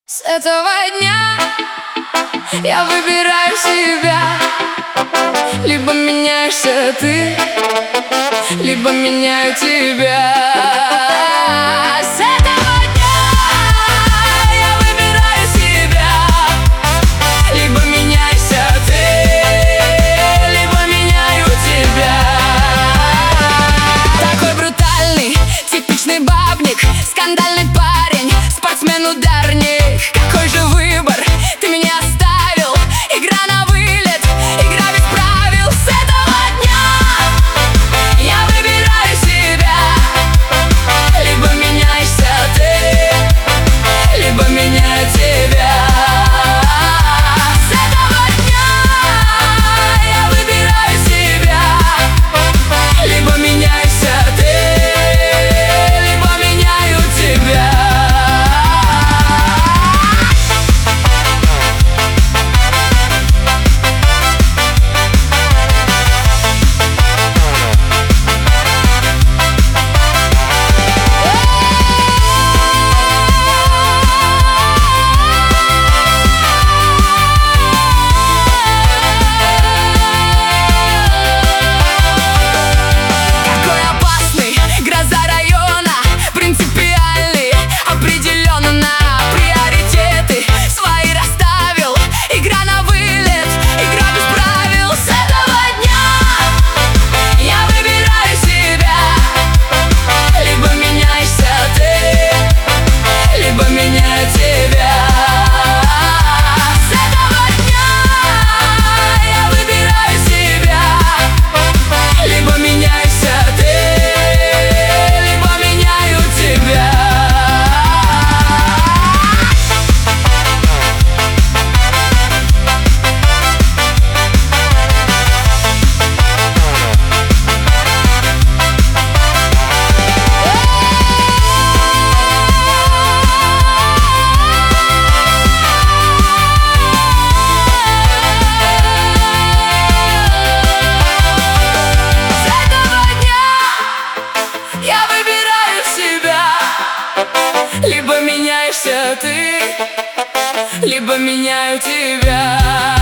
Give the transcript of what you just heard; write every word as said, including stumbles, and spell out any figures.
С этого дня я выбираю себя. Либо меняешься ты, либо меняю тебя. С этого дня я выбираю себя. Либо меняешься ты, либо меняю тебя. Такой брутальный, типичный бабник, скандальный парень, спортсмен-ударник. Какой же выбор ты меня оставил? Игра на вылет, игра без правил. С этого дня я выбираю себя. Либо меняешься ты, либо меняю тебя. С этого дня я выбираю себя. Либо меняешься ты, либо меняю тебя. Либо меняешься ты, либо меняю тебя.